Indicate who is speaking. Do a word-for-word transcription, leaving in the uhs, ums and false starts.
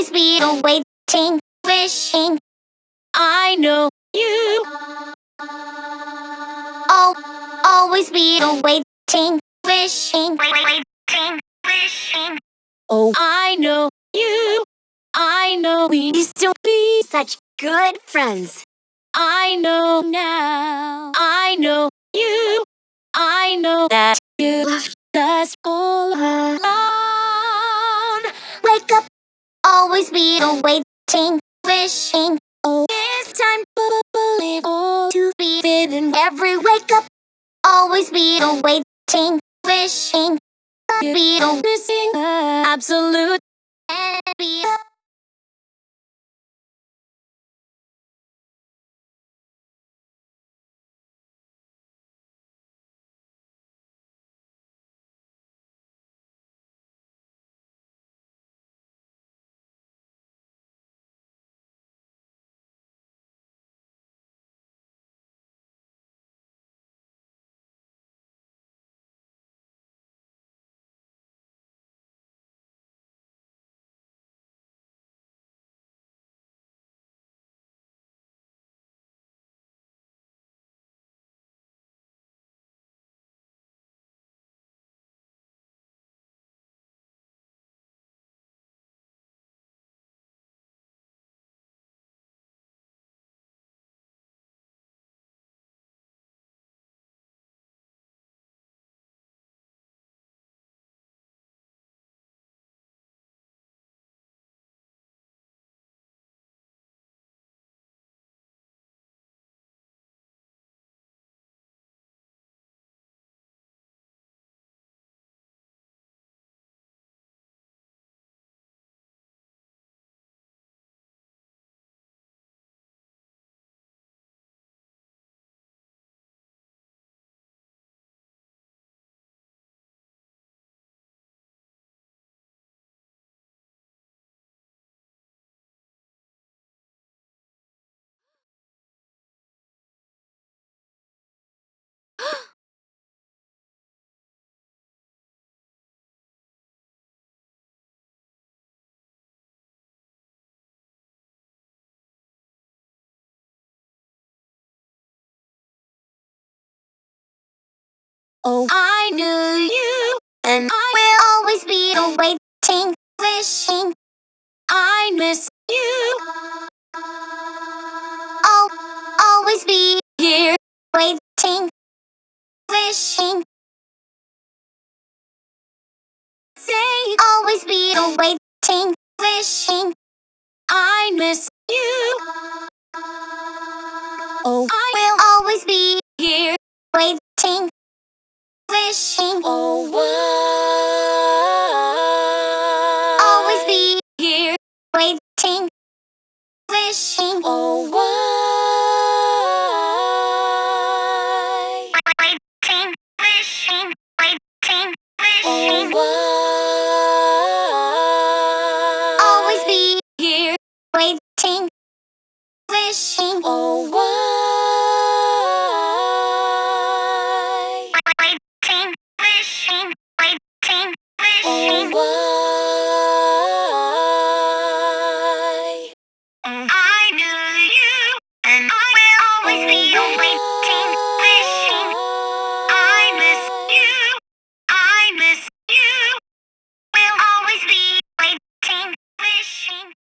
Speaker 1: always be waiting, wishing. I know you. I'll always be waiting, wishing, waiting, wishing. Oh, I know you. I know we used to be such good friends. I know now. I know you. I know that you left us all alone. Wake up, always be waiting, wishing. Oh, it's time to believe all to be hidden. Every wake up, always be waiting, wishing. Be missing the absolute and be. Oh, I knew you, and I will always be waiting, wishing. I miss you. I'll always be here, waiting, wishing. Say, always be waiting, wishing. I miss you. Oh, I will always be here, waiting, wishing. Oh, wow.